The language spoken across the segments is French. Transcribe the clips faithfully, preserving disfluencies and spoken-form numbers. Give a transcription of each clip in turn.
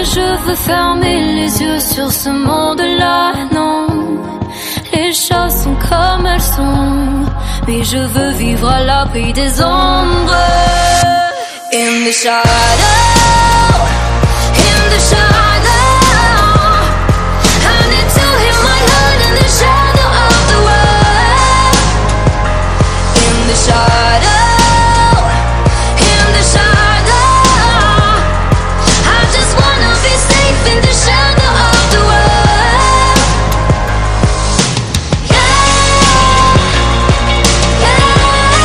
je veux fermer les yeux sur ce monde-là, non. Les choses sont comme elles sont, mais je veux vivre à l'abri des ombres. In the shadow, in the shadow, I need to hear my heart in the shadow of the world. In the shadow, in the shadow, I just wanna be safe in the shadow of the world. Yeah, yeah,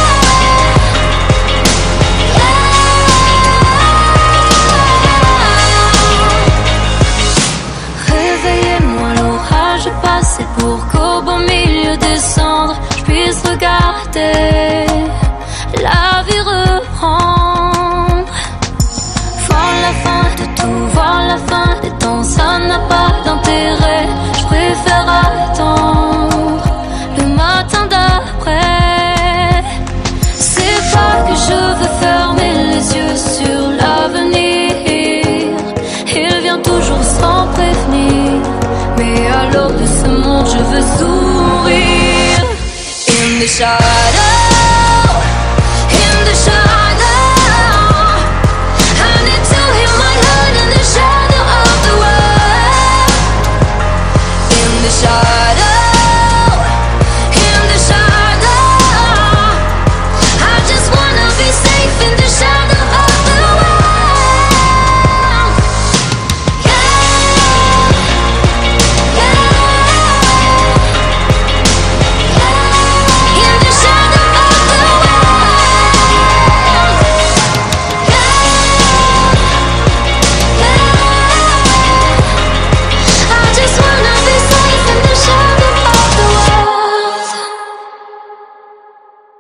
yeah. Réveillez-moi, l'orage est passé pour qu'au beau milieu des cendres je puisse regarder la vie reprendre. Voir la fin de tout, voir la fin des temps, ça n'a pas d'intérêt. Je préfère attendre le matin d'après. C'est pas que je veux fermer les yeux sur l'avenir, il vient toujours sans prévenir, mais à l'aube de ce monde je veux sourire. In the shadow,